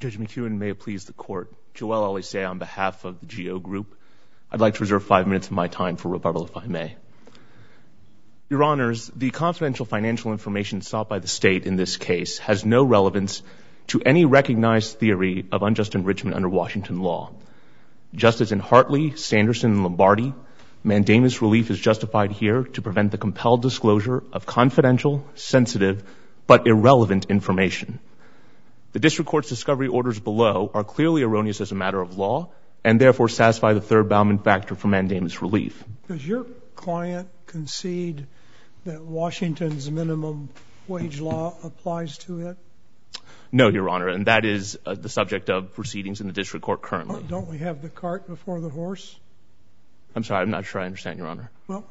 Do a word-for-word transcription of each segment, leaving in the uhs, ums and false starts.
Judge McEwen, may it please the Court. Joel Elisei on behalf of the G O Group. I'd like to reserve five minutes of my time for rebuttal, if I may. Your Honors, the confidential financial information sought by the State in this case has no relevance to any recognized theory of unjust enrichment under Washington law. Just as in Hartley, Sanderson, and Lombardi, mandamus relief is justified here to prevent the compelled disclosure of confidential, sensitive, but irrelevant information. The District Court's discovery orders below are clearly erroneous as a matter of law and therefore satisfy the third Bauman factor for mandamus relief. Does your client concede that Washington's minimum wage law applies to it? No, Your Honor, and that is uh, the subject of proceedings in the District Court currently. Don't we have the cart before the horse? I'm sorry, I'm not sure I understand, Your Honor. Well,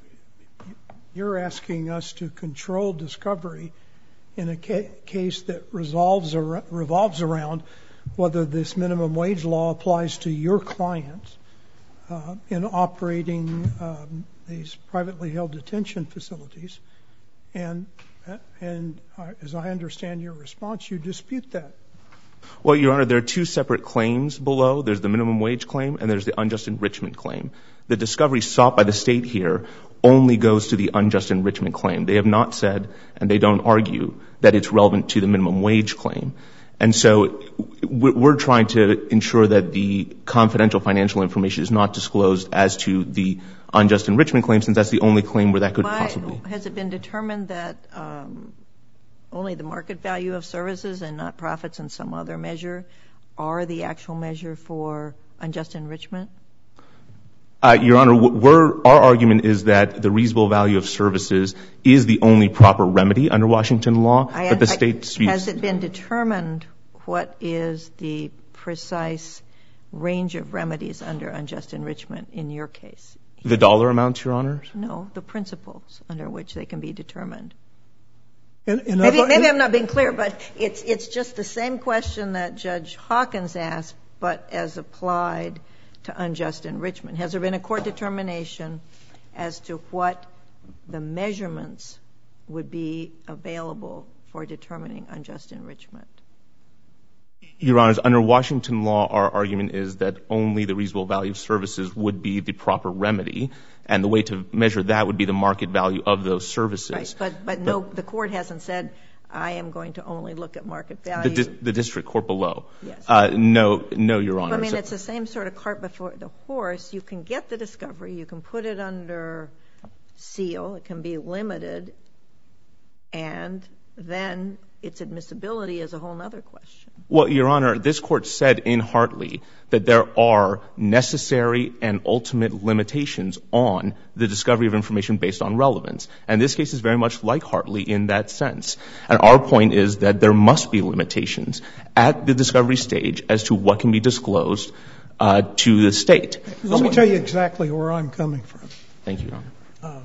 you're asking us to control discovery in a ca- case that resolves ar- revolves around whether this minimum wage law applies to your client uh, in operating um, these privately held detention facilities. And, uh, and uh, as I understand your response, you dispute that. Well, Your Honor, there are two separate claims below. There's the minimum wage claim and there's the unjust enrichment claim. The discovery sought by the State here only goes to the unjust enrichment claim. They have not said, and they don't argue, that it's relevant to the minimum wage claim. And so we're trying to ensure that the confidential financial information is not disclosed as to the unjust enrichment claim, since that's the only claim where that could Why, possibly. Has it been determined that um, only the market value of services and not profits in some other measure are the actual measure for unjust enrichment? Uh, Your Honor, we're, our argument is that the reasonable value of services is the only proper remedy under Washington law, I, but the I, State disputes. Has it been determined what is the precise range of remedies under unjust enrichment in your case? The dollar amounts, Your Honor? No, the principles under which they can be determined. In, in maybe other, maybe in, I'm not being clear, but it's it's just the same question that Judge Hawkins asked, but as applied to unjust enrichment. Has there been a court determination as to what the measurements would be available for determining unjust enrichment? Your Honors, under Washington law, our argument is that only the reasonable value of services would be the proper remedy, and the way to measure that would be the market value of those services. Right, but, but no, the court hasn't said, I am going to only look at market value. The, di- the district court below. Yes. Uh, no, no, Your Honor. I mean, it's the same sort of cart before the horse. You can get the discovery. You can put it under seal. It can be limited. And then its admissibility is a whole other question. Well, Your Honor, this court said in Hartley that there are necessary and ultimate limitations on the discovery of information based on relevance. And this case is very much like Hartley in that sense. And our point is that there must be limitations at the discovery stage as to what can be disclosed uh, to the State. Let so, me tell you exactly where I'm coming from. Thank you, Your Honor. Uh,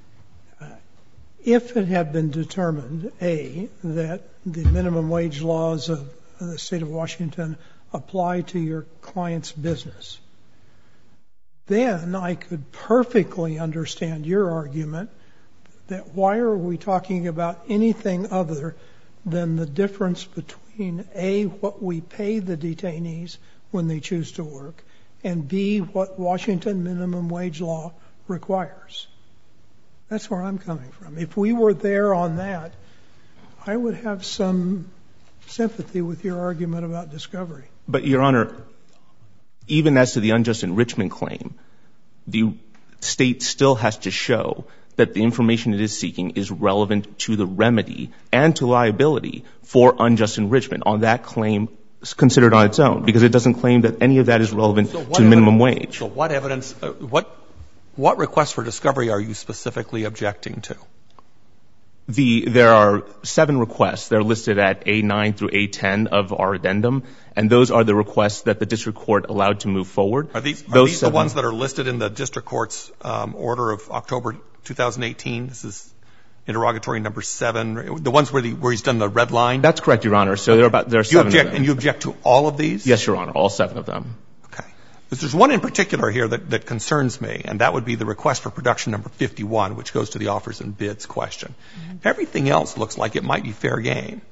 If it had been determined, A, that the minimum wage laws of the State of Washington apply to your client's business, then I could perfectly understand your argument that why are we talking about anything other than the difference between, A, what we pay the detainees when they choose to work, and B, what Washington minimum wage law requires. That's where I'm coming from. If we were there on that, I would have some sympathy with your argument about discovery. But, Your Honor, even as to the unjust enrichment claim, the State still has to show that the information it is seeking is relevant to the remedy and to liability for unjust enrichment on that claim considered on its own, because it doesn't claim that any of that is relevant so to minimum wage. So what evidence, uh, what What requests for discovery are you specifically objecting to? The, there are seven requests. They're listed at A nine through A ten of our addendum, and those are the requests that the district court allowed to move forward. Are these, are those these seven, the ones that are listed in the district court's um, order of October twenty eighteen? This is interrogatory number seven, the ones where, the, where he's done the red line? That's correct, Your Honor. So there are about, there are you seven object, of them. And you object to all of these? Yes, Your Honor, all seven of them. There's one in particular here that, that concerns me, and that would be the request for production number fifty-one, which goes to the offers and bids question. Mm-hmm. Everything else looks like it might be fair game.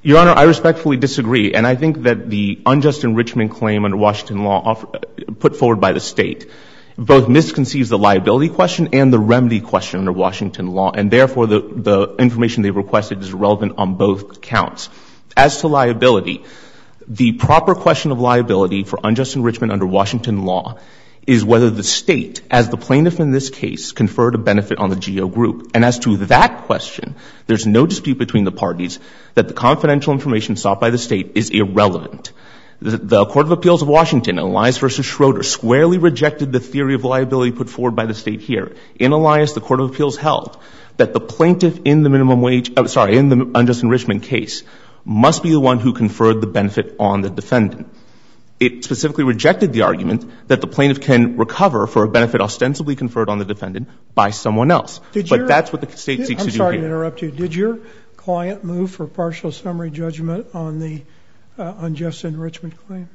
Your Honor, I respectfully disagree, and I think that the unjust enrichment claim under Washington law offer, put forward by the state both misconceives the liability question and the remedy question under Washington law, and therefore the, the information they've requested is relevant on both counts. As to liability, the proper question of liability for unjust enrichment under Washington law is whether the state, as the plaintiff in this case, conferred a benefit on the G O group. And as to that question, there's no dispute between the parties that the confidential information sought by the state is irrelevant. The, the Court of Appeals of Washington, Elias versus Schroeder, squarely rejected the theory of liability put forward by the state here. In Elias, the Court of Appeals held that the plaintiff in the minimum wage, oh, sorry, in the unjust enrichment case must be the one who conferred the benefit on the defendant. It specifically rejected the argument that the plaintiff can recover for a benefit ostensibly conferred on the defendant by someone else. Did but your, that's what the state did, seeks I'm to do sorry here. to interrupt you. Did your client move for partial summary judgment on the uh, unjust enrichment claim?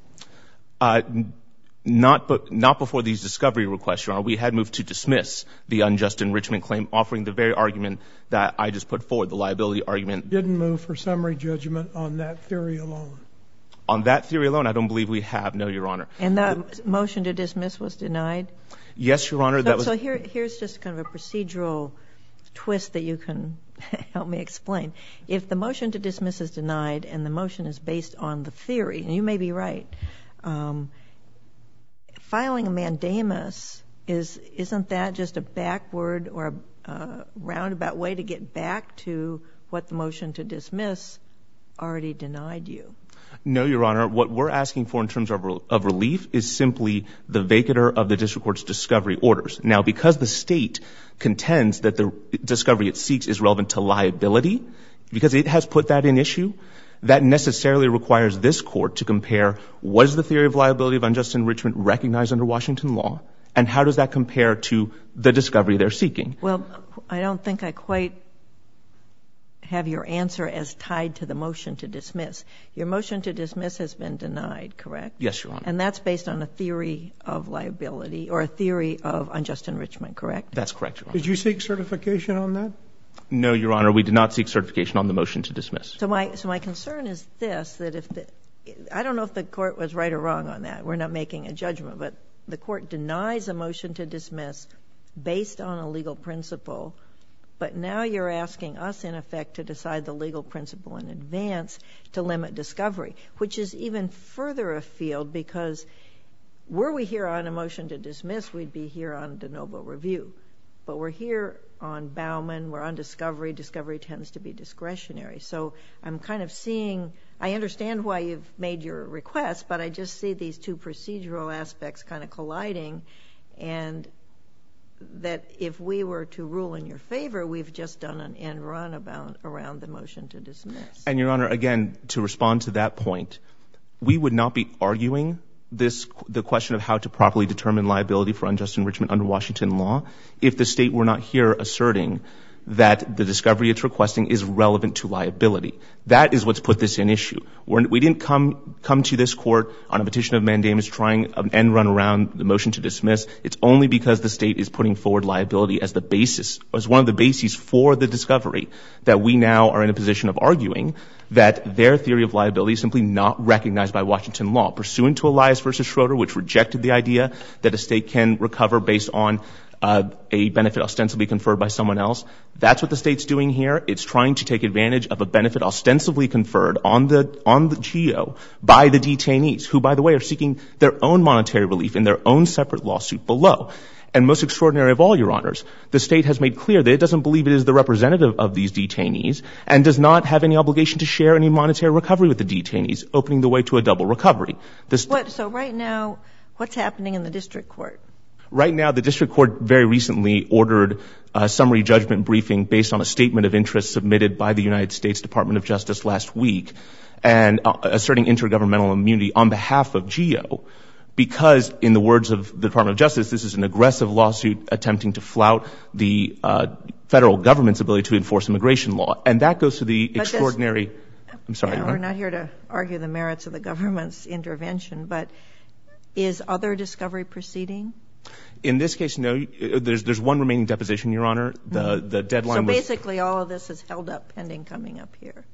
Uh, not, but not before these discovery requests, Your Honor. We had moved to dismiss the unjust enrichment claim, offering the very argument that I just put forward, the liability argument. Didn't move for summary judgment on that theory alone? On that theory alone, I don't believe we have, no, Your Honor. And the motion to dismiss was denied? Yes, Your Honor. So, that was. So here, here's just kind of a procedural twist that you can help me explain. If the motion to dismiss is denied and the motion is based on the theory, and you may be right, um, filing a mandamus, is, isn't that just a backward or a uh, roundabout way to get back to what the motion to dismiss already denied you? No, Your Honor. What we're asking for in terms of, of relief is simply the vacatur of the district court's discovery orders. Now, because the state contends that the discovery it seeks is relevant to liability, because it has put that in issue, that necessarily requires this court to compare what is the theory of liability of unjust enrichment recognized under Washington law, and how does that compare to the discovery they're seeking? Well, I don't think I quite have your answer as tied to the motion to dismiss. Your motion to dismiss has been denied, correct? Yes, Your Honor. And that's based on a theory of liability or a theory of unjust enrichment, correct? That's correct, Your Honor. Did you seek certification on that? No, Your Honor. We did not seek certification on the motion to dismiss. So my, so my concern is this, that if the, I don't know if the court was right or wrong on that. We're not making a judgment, but the court denies a motion to dismiss based on a legal principle. But now you're asking us, in effect, to decide the legal principle in advance to limit discovery, which is even further afield because were we here on a motion to dismiss, we'd be here on de novo review. But we're here on Bauman, we're on discovery. Discovery tends to be discretionary. So I'm kind of seeing, I understand why you've made your request, but I just see these two procedural aspects kind of colliding, and that if we were to rule in your favor, we've just done an end run about, around the motion to dismiss. And, Your Honor, again, to respond to that point, we would not be arguing this, the question of how to properly determine liability for unjust enrichment under Washington law if the state were not here asserting that the discovery it's requesting is relevant to liability. That is what's put this in issue. We're, we didn't come come to this court on a petition of mandamus trying an end run around the motion to dismiss. It's only because the state is putting forward liability as the basis, as one of the bases for the discovery, that we now are in a position of arguing that their theory of liability is simply not recognized by Washington law. Pursuant to Elias versus Schroeder, which rejected the idea that a state can recover based on Uh, a benefit ostensibly conferred by someone else. That's what the state's doing here. It's trying to take advantage of a benefit ostensibly conferred on the on the G O by the detainees, who, by the way, are seeking their own monetary relief in their own separate lawsuit below. And most extraordinary of all, Your Honors, the state has made clear that it doesn't believe it is the representative of these detainees and does not have any obligation to share any monetary recovery with the detainees, opening the way to a double recovery. What, so right now, what's happening in the district court? Right now, the district court very recently ordered a summary judgment briefing based on a statement of interest submitted by the United States Department of Justice last week and uh, asserting intergovernmental immunity on behalf of G O because, in the words of the Department of Justice, this is an aggressive lawsuit attempting to flout the uh, federal government's ability to enforce immigration law. And that goes to the but extraordinary – I'm sorry. Yeah, we're not here to argue the merits of the government's intervention, but is other discovery proceeding? In this case, no. There's there's one remaining deposition, Your Honor. The the deadline so was... basically all of this is held up pending coming up here.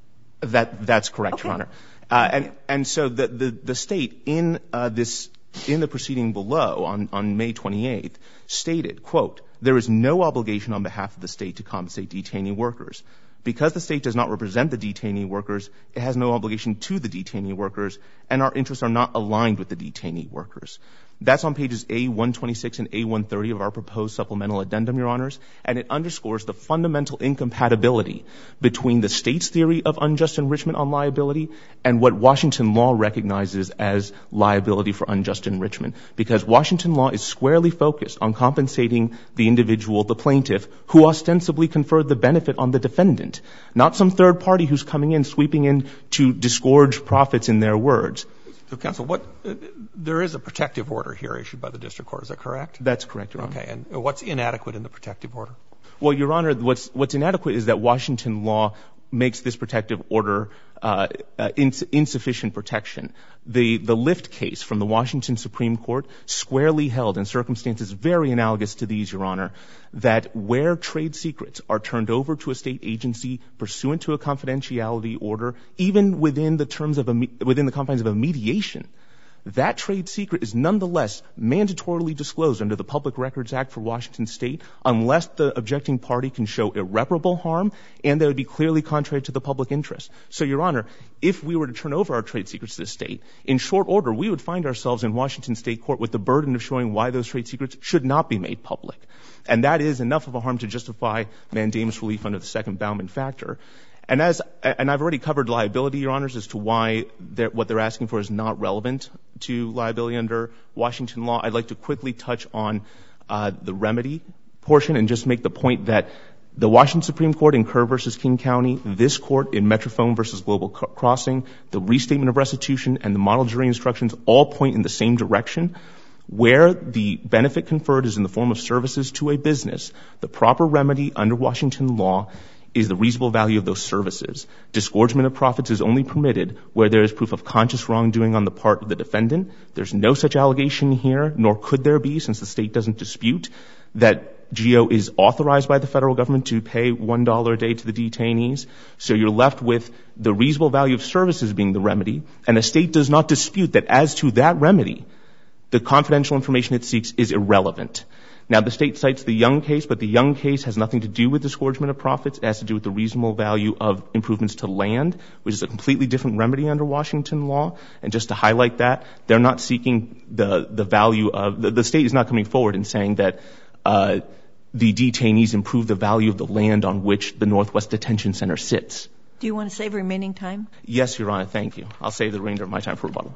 That, that's correct, Okay. Your Honor. Uh, and, and so the, the, the state in uh, this, in the proceeding below on, on May twenty-eighth stated, quote, there is no obligation on behalf of the state to compensate detainee workers. Because the state does not represent the detainee workers, it has no obligation to the detainee workers, and our interests are not aligned with the detainee workers. That's on pages A one twenty-six and A one thirty of our proposed supplemental addendum, Your Honors, and it underscores the fundamental incompatibility between the state's theory of unjust enrichment on liability and what Washington law recognizes as liability for unjust enrichment, because Washington law is squarely focused on compensating the individual, the plaintiff, who ostensibly conferred the benefit on the defendant, not some third party who's coming in, sweeping in to disgorge profits in their words. So, counsel, what uh, there is a protective order here issued by the district court. Is that correct? That's correct, Your Honor. Okay. And what's inadequate in the protective order? Well, Your Honor, what's what's inadequate is that Washington law makes this protective order uh, uh, ins- insufficient protection. The the Lyft case from the Washington Supreme Court squarely held in circumstances very analogous to these, Your Honor, that where trade secrets are turned over to a state agency pursuant to a confidentiality order, even within the terms of a, within the confines of a mediation, that trade secret is nonetheless mandatorily disclosed under the Public Records Act for Washington State unless the objecting party can show irreparable harm and that would be clearly contrary to the public interest. So, Your Honor, if we were to turn over our trade secrets to the state, in short order, we would find ourselves in Washington State court with the burden of showing why those trade secrets should not be made public. And that is enough of a harm to justify mandamus relief under the second Bauman factor. And as and I've already covered liability, Your Honors, as to why they're, what they're asking for is not relevant to liability under Washington law. I'd like to quickly touch on uh, the remedy portion and just make the point that the Washington Supreme Court in Kerr versus King County, this court in Metrophone versus Global Crossing, the restatement of restitution, and the model jury instructions all point in the same direction. Where the benefit conferred is in the form of services to a business, the proper remedy under Washington law is the reasonable value of those services. Disgorgement of profits is only permitted where there is proof of conscious wrongdoing on the part of the defendant. There's no such allegation here, nor could there be, since the state doesn't dispute that GEO is authorized by the federal government to pay one dollar a day to the detainees. So you're left with the reasonable value of services being the remedy, and the state does not dispute that as to that remedy, the confidential information it seeks is irrelevant. Now, the state cites the Young case, but the Young case has nothing to do with disgorgement of profits. It has to do with the reasonable value of improvements to land, which is a completely different remedy under Washington law. And just to highlight that, they're not seeking the, the value of, the, the state is not coming forward and saying that uh, the detainees improve the value of the land on which the Northwest Detention Center sits. Do you want to save remaining time? Yes, Your Honor, thank you. I'll save the remainder of my time for rebuttal.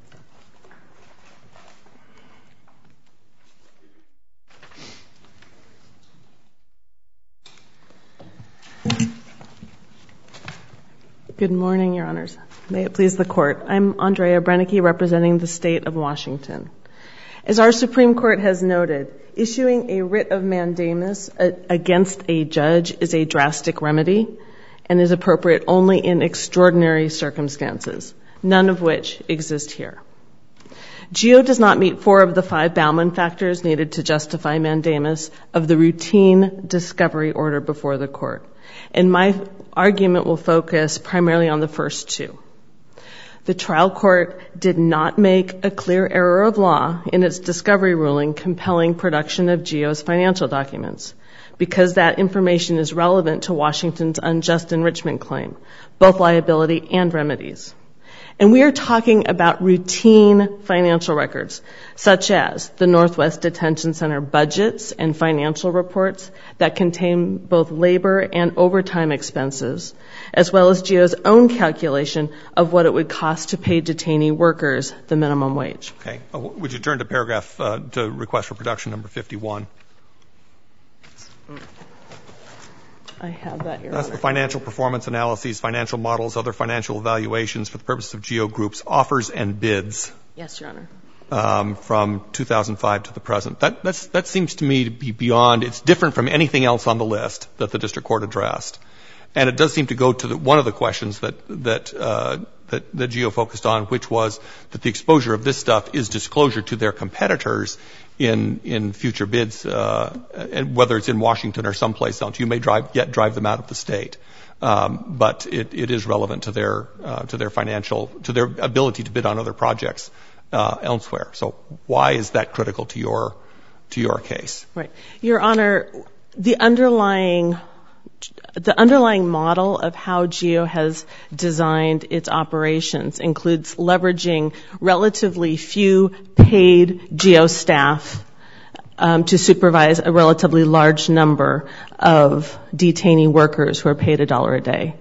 Good morning, Your Honors. May it please the Court. I'm Andrea Brennicke, representing the State of Washington. As our Supreme Court has noted, issuing a writ of mandamus against a judge is a drastic remedy and is appropriate only in extraordinary circumstances, none of which exist here. GEO does not meet four of the five Bauman factors needed to justify mandamus of the routine discovery order before the Court. And my argument will focus primarily on the first two. The trial court did not make a clear error of law in its discovery ruling compelling production of GEO's financial documents, because that information is relevant to Washington's unjust enrichment claim, both liability and remedies. And we are talking about routine financial records, such as the Northwest Detention Center budgets and financial reports that contain both labor and overtime expenses, as well as GEO's own calculation of what it would cost to pay detainee workers the minimum wage. Okay. Uh, would you turn to paragraph, uh, to request for production number fifty-one? I have that, Your That's Honor. the financial performance analyses, financial models, other financial evaluations for the purpose of GEO Group's offers and bids. Yes, Your Honor. Um, from two thousand five to the present. That, that's, that seems to me to be beyond, it's different from anything else on the list that the district court addressed. And it does seem to go to the, one of the questions that, that, uh, that, that GEO focused on, which was that the exposure of this stuff is disclosure to their competitors in, in future bids, uh, and whether it's in Washington or someplace else. You may drive, yet drive them out of the state. um, but it, it is relevant to their uh, to their financial to their ability to bid on other projects uh, elsewhere. So why is that critical to your to your case? Right, Your Honor, the underlying the underlying model of how GEO has designed its operations includes leveraging relatively few paid GEO staff um, to supervise a relatively large number of detainee workers who are paid a dollar a day.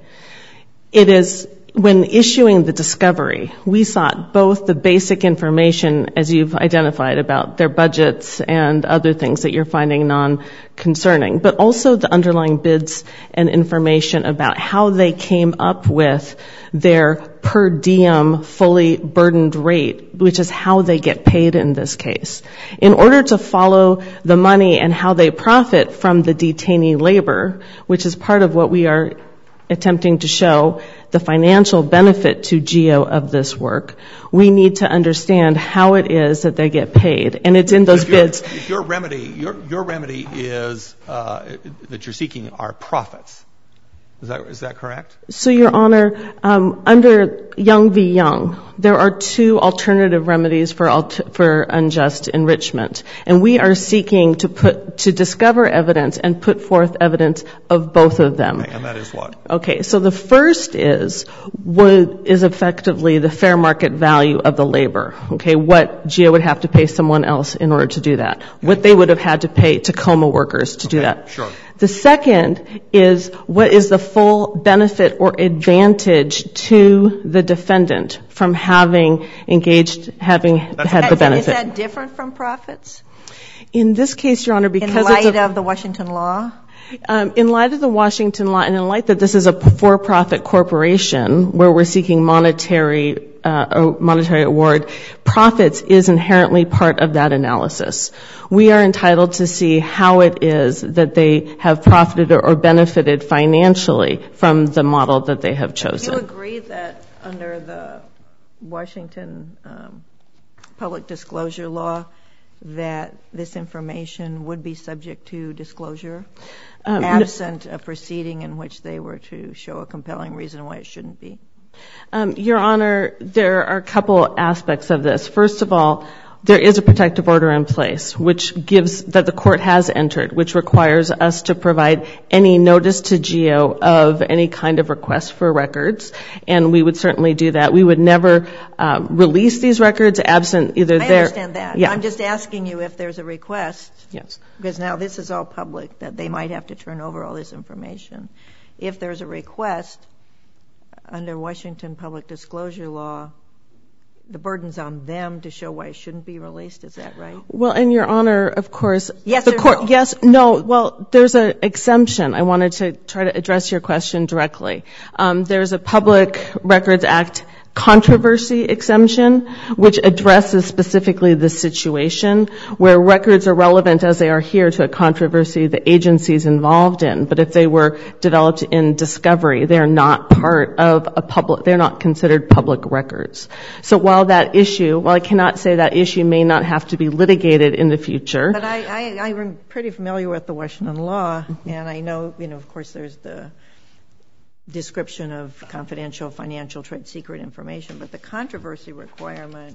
It is, when issuing the discovery, we sought both the basic information, as you've identified, about their budgets and other things that you're finding non-concerning, but also the underlying bids and information about how they came up with their per diem fully burdened rate, which is how they get paid in this case. In order to follow the money and how they profit from the detainee labor, which is part of what we are attempting to show the financial benefit to GEO of this work, we need to understand how it is that they get paid. And it's in those if your, bids. If your remedy, your, your remedy is uh, that you're seeking are profits. Is that, is that correct? So, Your Honor, um, under Young v. Young, there are two alternative remedies for alt- for unjust enrichment, and we are seeking to put to discover evidence and put forth evidence of both of them. Okay, and that is what? Okay, so the first is what is effectively the fair market value of the labor. Okay, what GEO would have to pay someone else in order to do that. Okay. What they would have had to pay Tacoma workers to okay, do that. Sure. The second is what is the full benefit or advantage to the defendant from having engaged, having That's had the benefit. Is that different from profits? In this case, Your Honor, because in light it's a, of the Washington law? Um, in light of the Washington law, and in light that this is a for-profit corporation where we're seeking monetary uh, monetary award, profits is inherently part of that analysis. We are entitled to see how it is that they have profited or, or benefited financially from the model that they have chosen. Do you agree that under the Washington um, public disclosure law that this information would be subject to disclosure, um, absent a proceeding in which they were to show a compelling reason why it shouldn't be? Um, Your Honor, there are a couple aspects of this. First of all, there is a protective order in place which gives, that the court has entered, which requires us to provide any notice to GEO of any kind of request for records, and we would certainly do that. We would never uh, release these records absent either I their... understand that. Yeah. I'm just asking you if there's a request. Yes. Because now this is all public, that they might have to turn over all this information. If there's a request under Washington public disclosure law, the burden's on them to show why it shouldn't be released. Is that right? Well, and Your Honor, of course, yes the or court, no? yes, no. Well, there's an exemption. I wanted to try to address your question directly. Um, there's a Public Records Act controversy exemption, which addresses specifically the situation where records are relevant as they are here to a controversy the agency's involved in. But if they were developed in discovery, they're not part of a public, they're not considered public records. So while that issue, while I cannot say that issue may not have to be litigated in the future. But I, I, I'm pretty familiar with the Washington law, and I know, you know, of course, there's the description of confidential financial trade secret information, but the controversy requirement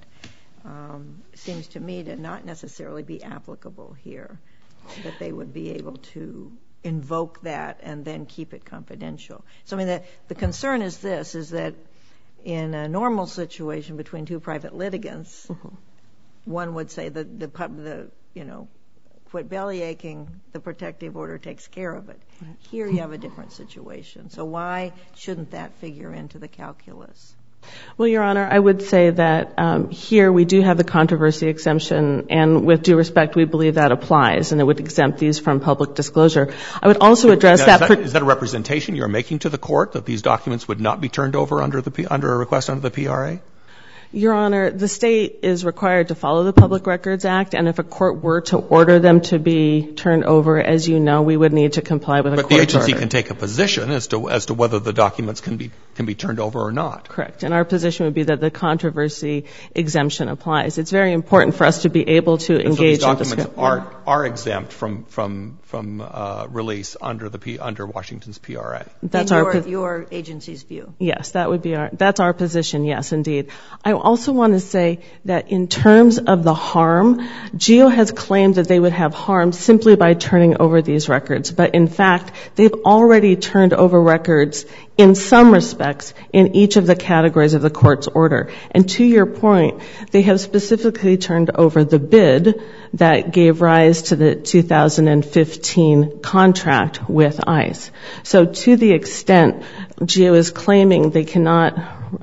um, seems to me to not necessarily be applicable here, that they would be able to invoke that and then keep it confidential. So I mean, the, the concern is this, is that in a normal situation between two private litigants, mm-hmm. one would say that the, pub, the you know, quit belly aching, the protective order takes care of it. Right. Here you have a different situation. So why shouldn't that figure into the calculus? Well, Your Honor, I would say that um, here we do have the controversy exemption, and with due respect, we believe that applies, and it would exempt these from public disclosure. I would also address now, that. Is that, is that a representation you're making to the court, that these documents would not be turned over under the under a request under the P R A? Your Honor, the state is required to follow the Public Records Act, and if a court were to order them to be turned over, as you know, we would need to comply with a court order. But the agency can take a position as to as to whether the documents can be can be turned over or not. Correct. And our position would be that the controversy exemption applies. It's very important for us to be able to engage in discussion. So these documents are are exempt from from from uh, release under the P, under Washington's P R A. That's in our your, your agency's view. Yes, that would be our that's our position. Yes, indeed. I also want to say that in terms of the harm, GEO has claimed that they would have harm simply by turning over these records. But in fact, they've already turned over records in some respects in each of the categories of the court's order. And to your point, they have specifically turned over the bid that gave rise to the two thousand fifteen contract with ICE. So to the extent GEO is claiming they cannot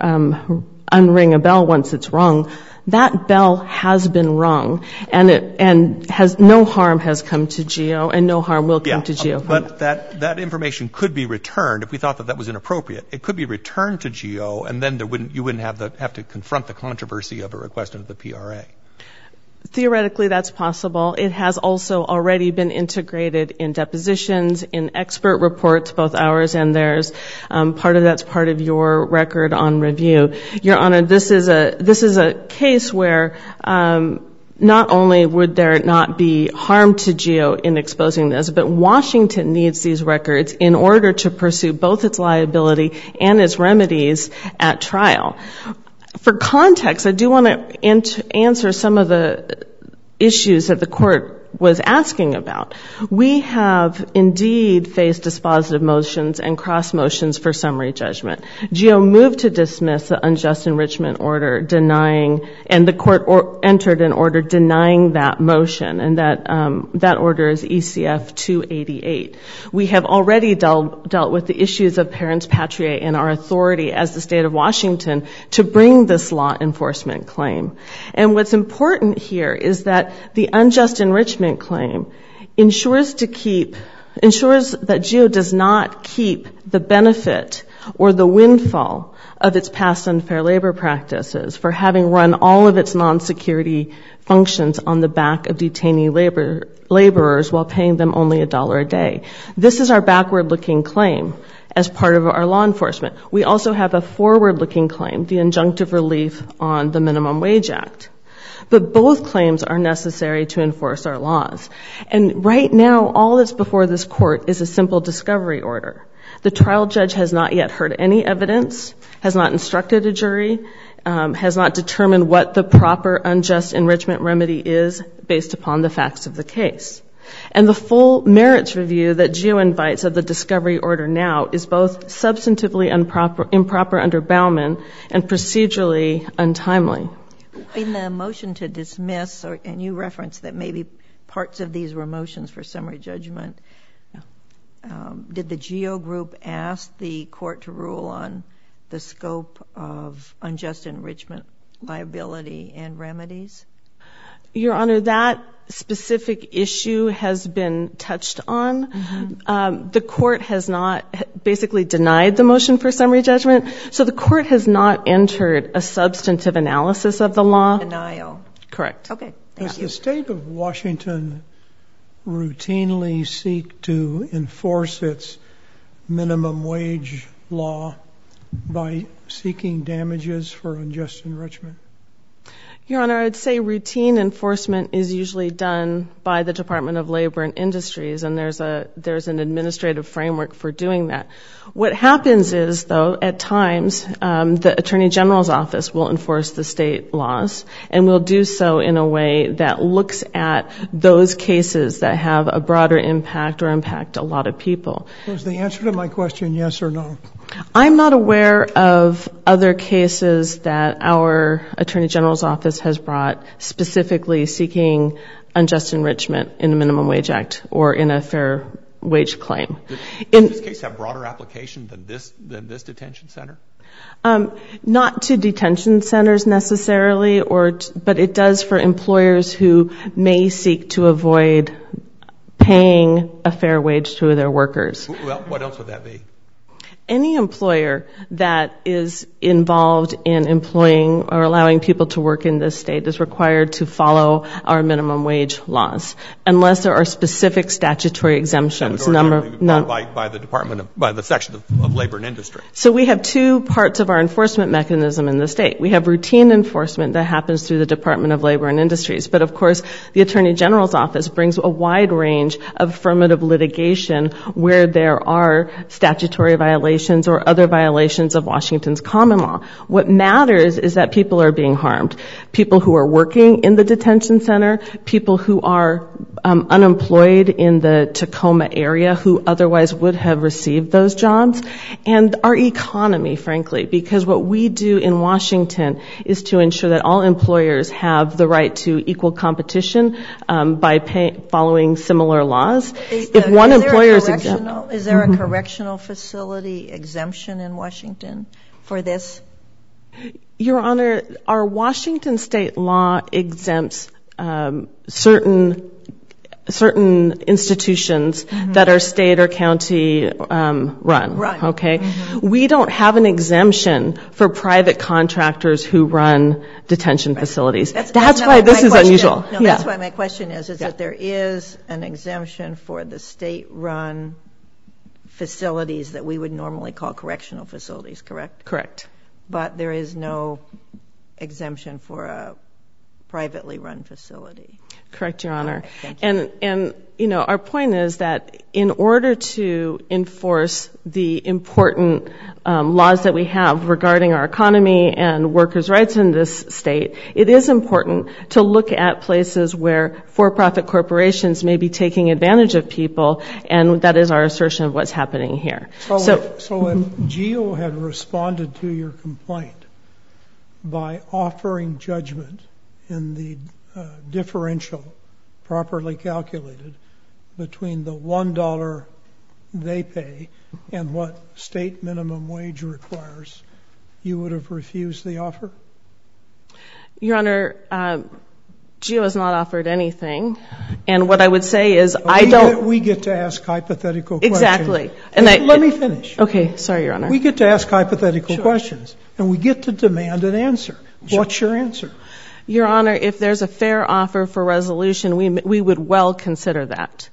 um, unring a bell once it's rung, that bell has been rung, and it and has no harm has come to GEO, and no harm will come yeah, to GEO. But that that information could be returned if we thought that that was inappropriate. It could be returned to GEO, and then there wouldn't you wouldn't have the have to confront the controversy of a request under the P R A. Theoretically, that's possible. It has also already been integrated in depositions, in expert reports, both ours and theirs. Um, part of that's part of your record on review. Your Honor, this is a this is a case where um, not only would there not be harm to GEO in exposing this, but Washington needs these records in order to pursue both its liability and its remedies at trial. For context, I do want to ant- answer some of the issues that the court was asking about. We have indeed faced dispositive motions and cross motions for summary judgment. GEO moved to dismiss the unjust enrichment order denying, and the court or- entered an order denying that motion, and that um, that order is E C F two eighty-eight. We have already dealt, dealt with the issues of parens patriae and our authority as the state of Washington to bring this law enforcement claim. And what's important here is that the unjust enrichment claim ensures to keep ensures that GEO does not keep the benefit or the windfall of its past unfair labor practices for having run all of its non-security functions on the back of detainee labor, laborers while paying them only a dollar a day. This is our backward-looking claim as part of our law enforcement. We also have a forward-looking claim, the injunctive relief on the Minimum Wage Act. But both claims are necessary to enforce our laws. And right now, all that's before this court is a simple discovery order. The trial judge has not yet heard any evidence, has not instructed a jury, um, has not determined what the proper unjust enrichment remedy is based upon the facts of the case. And the full merits review that GEO invites of the discovery order now is both substantively improper, improper under Bauman and procedurally untimely. In the motion to dismiss, or, and you referenced that maybe parts of these were motions for summary judgment, um, did the GEO group ask the court to rule on the scope of unjust enrichment liability and remedies? Your Honor, that specific issue has been touched on. Mm-hmm. Um, the court has not basically denied the motion for summary judgment, so the court has not entered a substantive analysis of the law. Denial. Correct. Okay, thank Does you. the state of Washington routinely seek to enforce its minimum wage law by seeking damages for unjust enrichment? Your Honor, I would say routine enforcement is usually done by the Department of Labor and Industries, and there's a there's an administrative framework for doing that. What happens is, though, at times, um, the Attorney General's office will enforce the state laws, and will do so in a way that looks at those cases that have a broader impact or impact a lot of people. Was the answer to my question yes or no? I'm not aware of other cases that our Attorney General's office has brought specifically seeking unjust enrichment in the Minimum Wage Act or in a fair wage claim. Does in, this case have broader application than this than this detention center? Um, not to detention centers necessarily, or t- but it does for employers who may seek to avoid paying a fair wage to their workers. Well, what else would that be? Any employer that is involved in employing or allowing people to work in this state is required to follow our minimum wage laws, unless there are specific statutory exemptions. Number, none, by, by the Department of, by the Section of, of Labor and Industry. So we have two parts of our enforcement mechanism in the state. We have routine enforcement that happens through the Department of Labor and Industries, but of course the Attorney General's office brings a wide range of affirmative litigation where there are statutory violations or other violations of Washington's common law. What matters is that people are being harmed. People who are working in the detention center, people who are um, unemployed in the Tacoma area who otherwise would have received those jobs, and our economy, frankly, because what we do in Washington is to ensure that all employers have the right to equal competition um, by pay, following similar laws. Is if the, one is employer is exempt, is there a mm-hmm. correctional facility exemption in Washington for this? Your Honor, our Washington state law exempts um, certain certain institutions mm-hmm. that are state or county um, run. Run. Okay, mm-hmm. We don't have an exemption for private contractors who run detention right. facilities. That's, that's, that's why this is question. unusual. No, yeah. That's why my question is: is yeah. that there is an exemption for the state-run facilities that we would normally call correctional facilities, correct? Correct. But there is no exemption for a privately run facility. Correct, Your Honor. Okay, you. And, and, you know, our point is that in order to enforce the important um, laws that we have regarding our economy and workers' rights in this state, it is important to look at places where for-profit corporations may be taking advantage of people, and that is our assertion of what's happening here. So, so if, so if GEO had responded to your complaint by offering judgment in the uh, differential properly calculated between the one dollar they pay and what state minimum wage requires, you would have refused the offer? Your Honor, um, GEO has not offered anything, and what I would say is well, I don't... Get, we get to ask hypothetical exactly. questions. And I, let it, me finish. Okay, sorry, Your Honor. We get to ask hypothetical sure. questions, and we get to demand an answer. Sure. What's your answer? Your Honor, if there's a fair offer for resolution, we we would well consider that.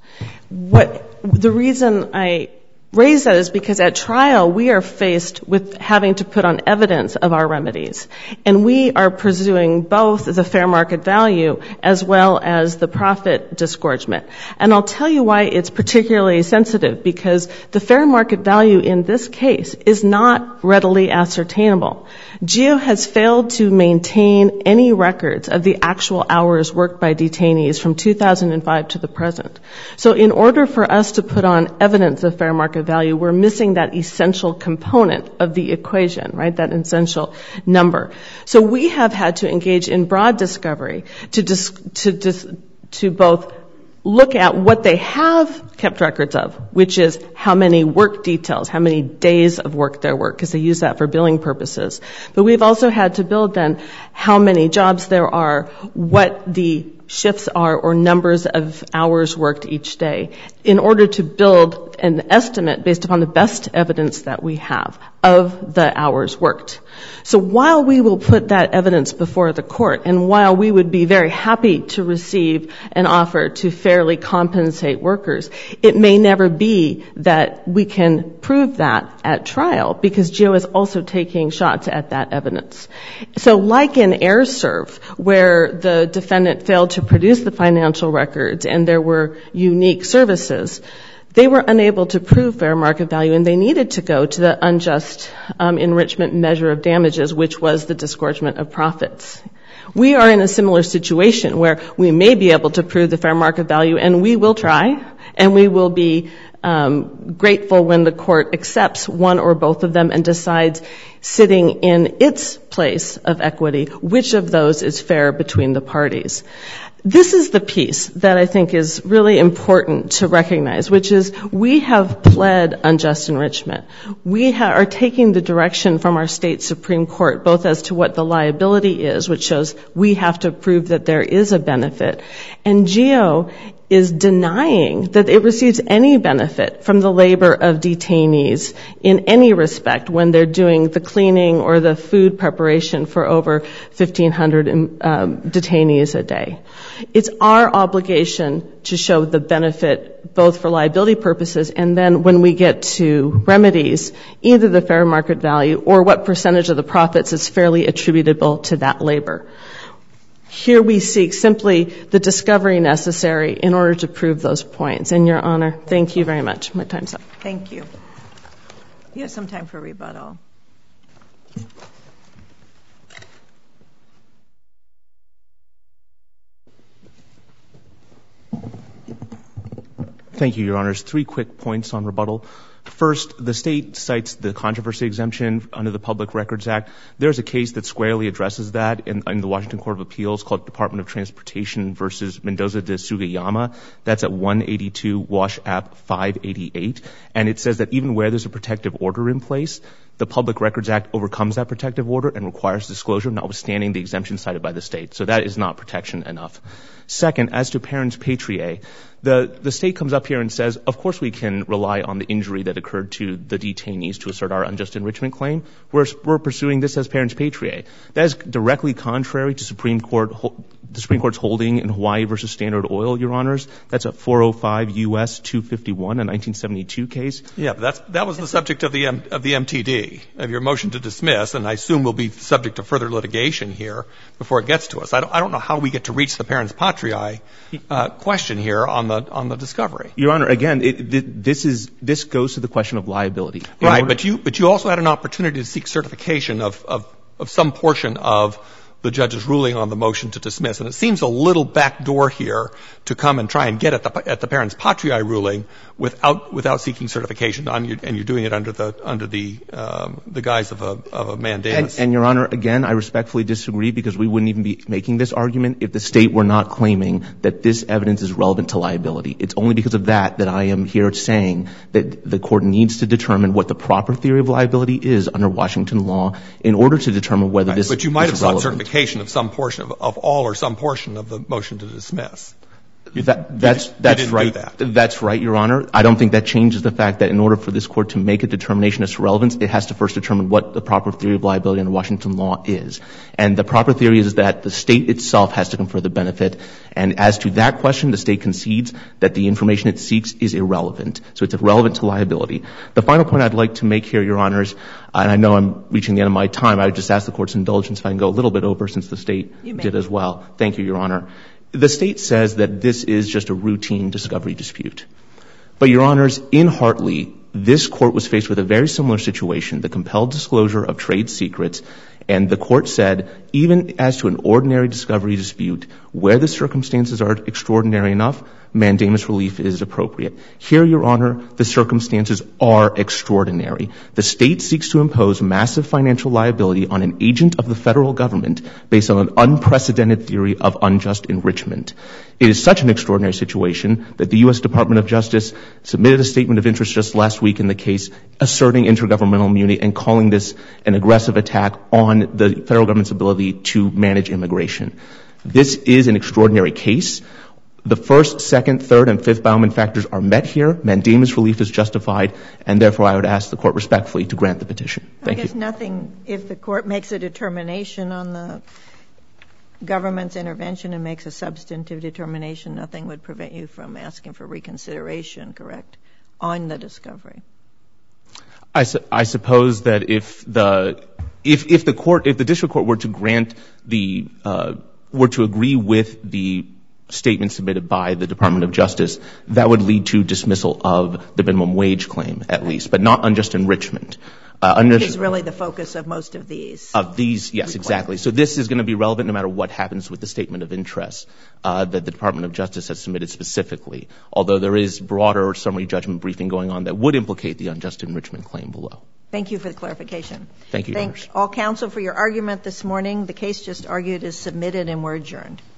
What the reason I raise that is because at trial we are faced with having to put on evidence of our remedies, and we are pursuing both the fair market value as well as the profit disgorgement. And I'll tell you why it's particularly sensitive, because the fair market value in this case is not readily ascertainable. GEO has failed to maintain any records of the actual hours worked by detainees from two thousand five to the present. So in order for us to put on evidence of fair market value, we're missing that essential component of the equation, right? That essential number. So we have had to engage in broad discovery to dis- to dis- to both look at what they have kept records of, which is how many work details, how many days of work there were, because they use that for billing purposes. But we've also had to build then how many jobs there are, what the shifts are or numbers of hours worked each day, in order to build an estimate based upon the best evidence that we have of the hours worked. So while we will put that evidence before the court, and while we would be very happy to receive an offer to fairly compensate workers, it may never be that we can prove that at trial, because GEO is also taking shots at that evidence. So like in AirServe, where the defendant failed to produce the financial records and there were unique services, they were unable to prove fair market value, and they needed to go to the unjust um, enrichment measure of damages, which was the disgorgement of profits. We are in a similar situation where we may be able to prove the fair market value, and we will try, and we will be um, grateful when the court accepts one or both of them and decides, sitting in its place of equity, which of those is fair between the parties. This is the piece that I think is really important to recognize, which is we have pled unjust enrichment. We ha- are taking the direction from our state Supreme Court, both as to what the liability is, which shows we have to prove that there is a benefit. And GEO is denying that it receives any benefit from the labor of detainees in any respect when they're doing the cleaning or the food preparation for over fifteen hundred um, detainees a day. It's our obligation to show the benefit both for liability purposes and then when we get to remedies, either the fair market value or what percentage of the profits is fairly attributable to that labor. Here we seek simply the discovery necessary in order to prove those points. And, Your Honor, thank you very much. My time's up. Thank you. You have some time for rebuttal. Thank you, Your Honors. Three quick points on rebuttal. First, the state cites the controversy exemption under the Public Records Act. There's a case that squarely addresses that in, in the Washington Court of Appeals called Department of Transportation versus Mendoza de Sugiyama. That's at one eighty-two Wash App five eighty-eight. And it says that even where there's a protective order in place, the Public Records Act overcomes that protective order and requires disclosure, notwithstanding the exemption cited by the state. So that is not protection enough. Second, as to parens patriae, the, the state comes up here and says, of course we can rely on the injury that occurred to the detainees to assert our unjust enrichment claim. We're, we're pursuing this as parens patriae. That is directly contrary to Supreme Court, the Supreme Court's holding in Hawaii versus Standard Oil, Your Honors. That's a four oh five U S two fifty-one, a nineteen seventy-two case. Yeah, but that's, that was the subject of the, M, of the M T D, of your motion to dismiss, and I assume will be subject to further litigation here before it gets to us. I don't, I don't know how we get to reach the parens patriae uh, question here on the on the discovery. Your Honor, again, it, it, this is this goes to the question of liability. In right, order- but you but you also had an opportunity to seek certification of, of of some portion of the judge's ruling on the motion to dismiss, and it seems a little backdoor here to come and try and get at the at the parens patriae ruling without without seeking certification on your, and you're doing it under the under the um, the guise of a of a mandamus. And, and Your Honor, again, I respectfully disagree because we wouldn't even be making this argument if the state were not claiming that this evidence is relevant to liability. It's only because of that that I am here saying that the court needs to determine what the proper theory of liability is under Washington law in order to determine whether Right, this but you might have is sought relevant. certification of some portion of, of all or some portion of the motion to dismiss. That, that's you that's didn't right. do that. That's right, Your Honor. I don't think that changes the fact that in order for this court to make a determination as to relevance, it has to first determine what the proper theory of liability under Washington law is. And the proper theory is that the state itself has to confer the benefit. And as to that question, the state concedes that the information it seeks is irrelevant. So it's irrelevant to liability. The final point I'd like to make here, Your Honors, and I know I'm reaching the end of my time, I would just ask the court's indulgence if I can go a little bit over since the state did as well. Thank you, Your Honor. The state says that this is just a routine discovery dispute. But, Your Honors, in Hartley, this court was faced with a very similar situation, the compelled disclosure of trade secrets, and the court said, even as to an ordinary discovery dispute, where the circumstances are extraordinary enough, mandamus relief is appropriate. Here, Your Honor, the circumstances are extraordinary. The state seeks to impose massive financial liability on an agent of the federal government based on an unprecedented theory of unjust enrichment. It is such an extraordinary situation that the U S Department of Justice submitted a statement of interest just last week in the case asserting intergovernmental immunity and calling this an aggressive attack on the federal government's ability to manage immigration. This is an extraordinary case. The first, second, third, and fifth Bauman factors are met here. Mandamus relief is justified, and therefore I would ask the court respectfully to grant the petition. Thank you. I guess nothing, if the court makes a determination on the government's intervention and makes a substantive determination, nothing would prevent you from asking for reconsideration, correct, on the discovery? I, su- I suppose that if the if if the court if the district court were to grant the uh, were to agree with the statement submitted by the Department of Justice, that would lead to dismissal of the minimum wage claim, at least, but not unjust enrichment. Uh, unjust is really the focus of most of these. Of these, yes, exactly. So this is going to be relevant no matter what happens with the statement of interest uh, that the Department of Justice has submitted specifically, although there is broader summary judgment briefing going on that would implicate the unjust enrichment claim below. Thank you for the clarification. Thank you. Thank all counsel for your argument this morning. The case just argued is submitted and we're adjourned.